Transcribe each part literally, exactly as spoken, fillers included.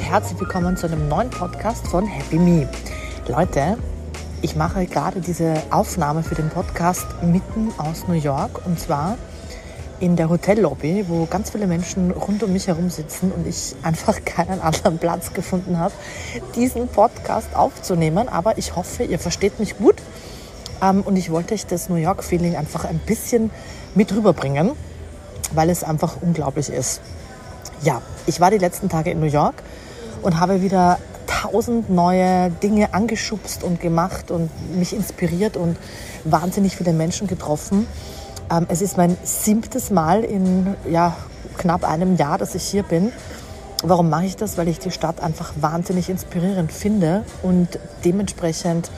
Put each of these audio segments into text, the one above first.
herzlich willkommen zu einem neuen Podcast von Happy Me. Leute, ich mache gerade diese Aufnahme für den Podcast mitten aus New York und zwar in der Hotellobby, wo ganz viele Menschen rund um mich herum sitzen und ich einfach keinen anderen Platz gefunden habe, diesen Podcast aufzunehmen. Aber ich hoffe, ihr versteht mich gut ähm, und ich wollte euch das New York-Feeling einfach ein bisschen mit rüberbringen, weil es einfach unglaublich ist. Ja, ich war die letzten Tage in New York und habe wieder tausend neue Dinge angeschubst und gemacht und mich inspiriert und wahnsinnig viele Menschen getroffen. Ähm, es ist mein siebtes Mal in ja, knapp einem Jahr, dass ich hier bin. Warum mache ich das? Weil ich die Stadt einfach wahnsinnig inspirierend finde und dementsprechend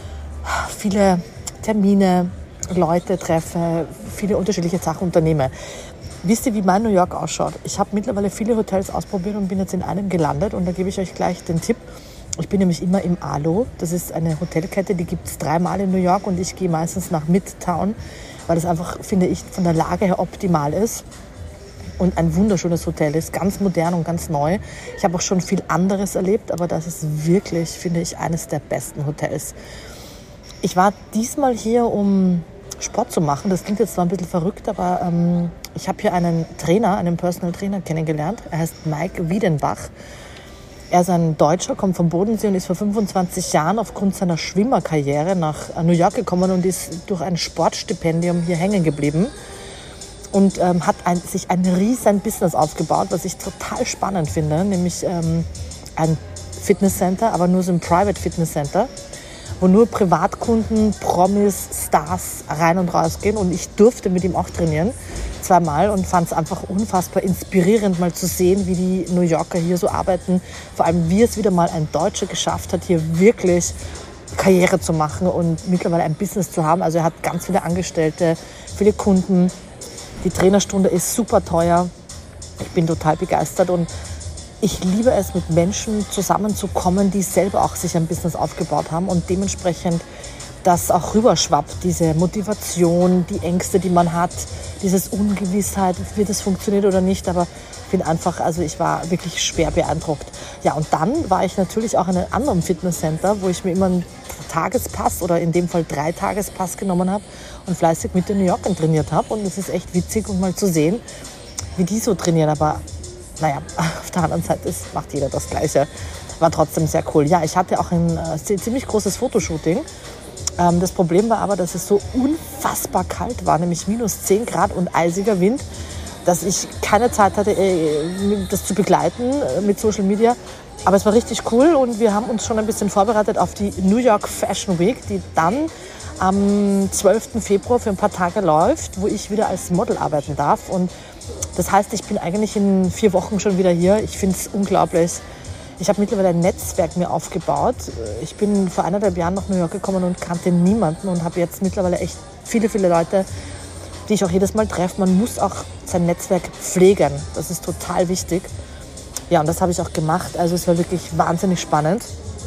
viele Termine, Leute treffe, viele unterschiedliche Sachen unternehme. Wisst ihr, wie mein New York ausschaut? Ich habe mittlerweile viele Hotels ausprobiert und bin jetzt in einem gelandet. Und da gebe ich euch gleich den Tipp. Ich bin nämlich immer im Alo. Das ist eine Hotelkette, die gibt es dreimal in New York. Und ich gehe meistens nach Midtown, weil das einfach, finde ich, von der Lage her optimal ist. Und ein wunderschönes Hotel ist, ganz modern und ganz neu. Ich habe auch schon viel anderes erlebt, aber das ist wirklich, finde ich, eines der besten Hotels. Ich war diesmal hier, um Sport zu machen. Das klingt jetzt zwar ein bisschen verrückt, aber ähm, ich habe hier einen Trainer, einen Personal Trainer kennengelernt. Er heißt Mike Wiedenbach. Er ist ein Deutscher, kommt vom Bodensee und ist vor fünfundzwanzig Jahren aufgrund seiner Schwimmerkarriere nach New York gekommen und ist durch ein Sportstipendium hier hängen geblieben und ähm, hat ein, sich ein riesen Business aufgebaut, was ich total spannend finde, nämlich ähm, ein Fitnesscenter, aber nur so ein Private Fitnesscenter, wo nur Privatkunden, Promis, Stars rein und raus gehen. Und ich durfte mit ihm auch trainieren, zweimal, und fand es einfach unfassbar inspirierend, mal zu sehen, wie die New Yorker hier so arbeiten. Vor allem, wie es wieder mal ein Deutscher geschafft hat, hier wirklich Karriere zu machen und mittlerweile ein Business zu haben. Also er hat ganz viele Angestellte, viele Kunden. Die Trainerstunde ist super teuer. Ich bin total begeistert und ich liebe es, mit Menschen zusammenzukommen, die selber auch sich ein Business aufgebaut haben und dementsprechend das auch rüberschwappt, diese Motivation, die Ängste, die man hat, dieses Ungewissheit, wird es funktionieren oder nicht, aber ich bin einfach, also ich war wirklich schwer beeindruckt. Ja, und dann war ich natürlich auch in einem anderen Fitnesscenter, wo ich mir immer einen Tagespass oder in dem Fall drei Tagespass genommen habe und fleißig mit den New Yorkern trainiert habe und es ist echt witzig, um mal zu sehen, wie die so trainieren, aber naja, auf der anderen Seite ist, macht jeder das Gleiche. War trotzdem sehr cool. Ja, ich hatte auch ein äh, ziemlich großes Fotoshooting. Ähm, das Problem war aber, dass es so unfassbar kalt war, nämlich minus zehn Grad und eisiger Wind, dass ich keine Zeit hatte, äh, das zu begleiten äh, mit Social Media. Aber es war richtig cool und wir haben uns schon ein bisschen vorbereitet auf die New York Fashion Week, die dann am zwölften Februar für ein paar Tage läuft, wo ich wieder als Model arbeiten darf. Und das heißt, ich bin eigentlich in vier Wochen schon wieder hier. Ich finde es unglaublich. Ich habe mittlerweile ein Netzwerk mir aufgebaut. Ich bin vor eineinhalb Jahren nach New York gekommen und kannte niemanden und habe jetzt mittlerweile echt viele, viele Leute, die ich auch jedes Mal treffe. Man muss auch sein Netzwerk pflegen. Das ist total wichtig. Ja, und das habe ich auch gemacht. Also es war wirklich wahnsinnig spannend.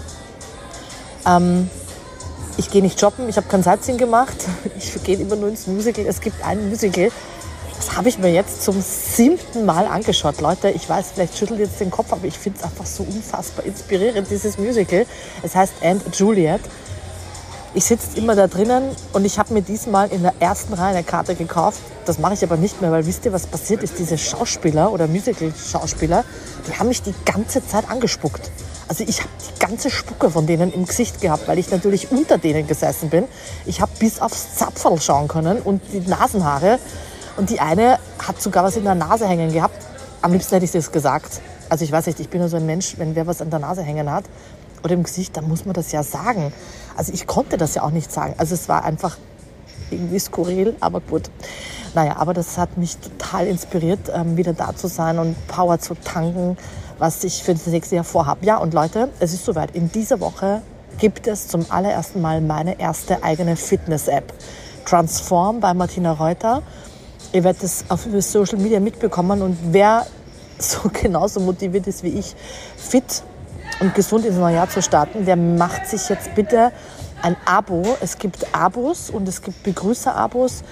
Ähm, ich gehe nicht shoppen, ich habe kein Sightseeing gemacht. Ich gehe immer nur ins Musical. Es gibt ein Musical, das habe ich mir jetzt zum siebten Mal angeschaut. Leute, ich weiß, vielleicht schüttelt jetzt den Kopf, aber ich finde es einfach so unfassbar inspirierend, dieses Musical. Es heißt And Juliet. Ich sitze immer da drinnen und ich habe mir diesmal in der ersten Reihe eine Karte gekauft. Das mache ich aber nicht mehr, weil wisst ihr, was passiert ist? Diese Schauspieler oder Musical-Schauspieler, die haben mich die ganze Zeit angespuckt. Also ich habe die ganze Spucke von denen im Gesicht gehabt, weil ich natürlich unter denen gesessen bin. Ich habe bis aufs Zapferl schauen können und die Nasenhaare. Und die eine hat sogar was in der Nase hängen gehabt. Am liebsten hätte ich das gesagt. Also ich weiß nicht, ich bin nur so ein Mensch, wenn wer was an der Nase hängen hat oder im Gesicht, dann muss man das ja sagen. Also ich konnte das ja auch nicht sagen. Also es war einfach irgendwie skurril, aber gut. Naja, aber das hat mich total inspiriert, ähm, wieder da zu sein und Power zu tanken, was ich für das nächste Jahr vorhabe. Ja, und Leute, es ist soweit. In dieser Woche gibt es zum allerersten Mal meine erste eigene Fitness-App. Transform bei Martina Reuter. Ihr werdet es auf Social Media mitbekommen und wer so genauso motiviert ist wie ich, fit und gesund ins neue Jahr zu starten, der macht sich jetzt bitte ein Abo. Es gibt Abos und es gibt Begrüßer-Abos.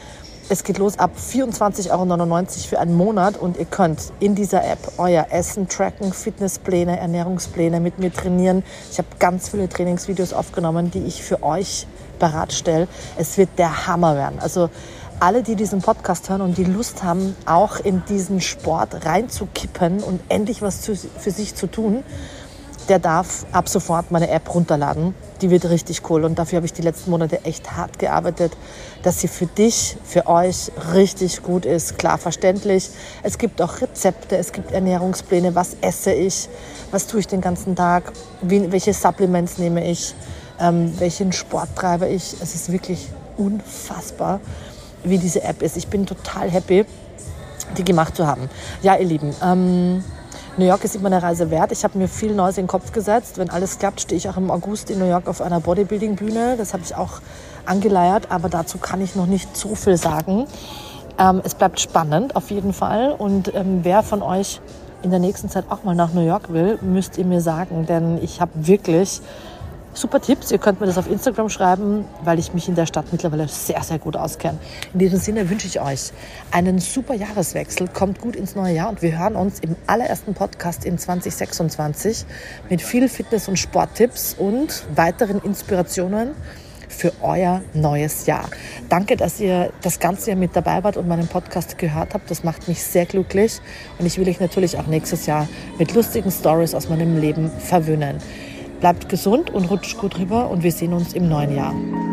Es geht los ab vierundzwanzig Euro neunundneunzig für einen Monat und ihr könnt in dieser App euer Essen tracken, Fitnesspläne, Ernährungspläne mit mir trainieren. Ich habe ganz viele Trainingsvideos aufgenommen, die ich für euch bereitstelle. Es wird der Hammer werden. Also alle, die diesen Podcast hören und die Lust haben, auch in diesen Sport reinzukippen und endlich was zu, für sich zu tun, der darf ab sofort meine App runterladen. Die wird richtig cool und dafür habe ich die letzten Monate echt hart gearbeitet, dass sie für dich, für euch richtig gut ist, klar verständlich. Es gibt auch Rezepte, es gibt Ernährungspläne, was esse ich, was tue ich den ganzen Tag, wie, welche Supplements nehme ich, ähm, welchen Sport treibe ich. Es ist wirklich unfassbar, wie diese App ist. Ich bin total happy, die gemacht zu haben. Ja, ihr Lieben, ähm, New York ist immer eine Reise wert. Ich habe mir viel Neues in den Kopf gesetzt. Wenn alles klappt, stehe ich auch im August in New York auf einer Bodybuilding-Bühne. Das habe ich auch angeleiert, aber dazu kann ich noch nicht so viel sagen. Ähm, es bleibt spannend auf jeden Fall. Und ähm, wer von euch in der nächsten Zeit auch mal nach New York will, müsst ihr mir sagen, denn ich habe wirklich super Tipps. Ihr könnt mir das auf Instagram schreiben, weil ich mich in der Stadt mittlerweile sehr, sehr gut auskenne. In diesem Sinne wünsche ich euch einen super Jahreswechsel. Kommt gut ins neue Jahr und wir hören uns im allerersten Podcast in zwanzig sechsundzwanzig mit viel Fitness- und Sporttipps und weiteren Inspirationen für euer neues Jahr. Danke, dass ihr das ganze Jahr mit dabei wart und meinen Podcast gehört habt. Das macht mich sehr glücklich und ich will euch natürlich auch nächstes Jahr mit lustigen Stories aus meinem Leben verwöhnen. Bleibt gesund und rutscht gut rüber und wir sehen uns im neuen Jahr.